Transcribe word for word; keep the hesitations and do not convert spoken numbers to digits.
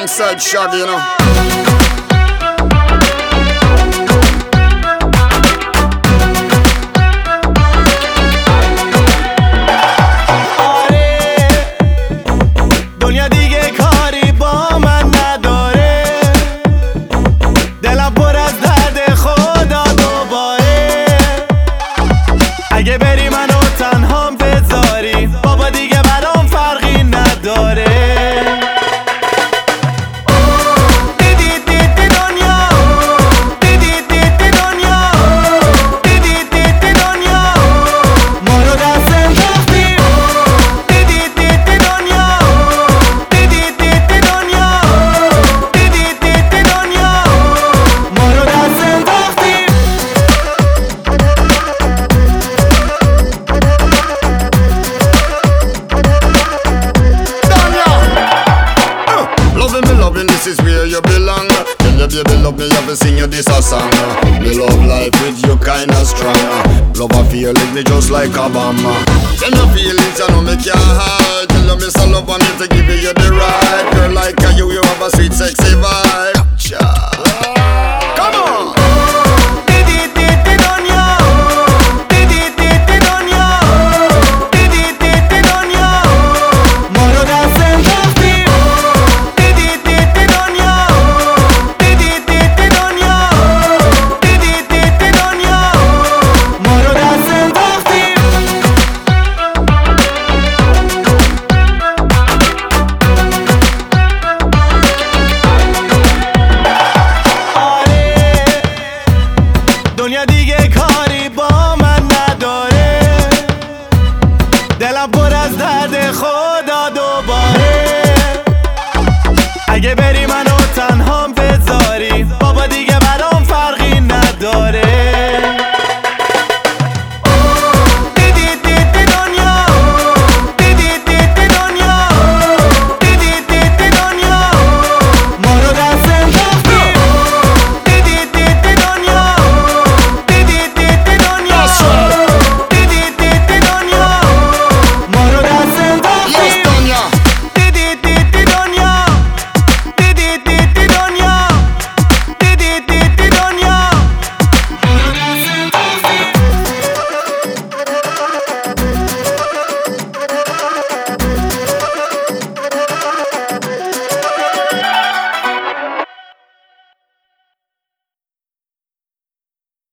alongside Shaggy, you know. اگه بری منو تنهام بذاری بابا دیگه برام فرقی نداره. دیدی دیدی دنیا، دیدی دیدی دنیا، دیدی دیدی دنیا، ما رو دست انداختیم. دیدی دیدی دنیا، دیدی دیدی دنیا، دیدی دیدی دنیا، ما رو دست انداختیم. This is where you belong. Tell your baby love me, have to sing you this a song. Me love life with you kinda strong. Love a feeling me just like a bomb. Then your feelings, you know me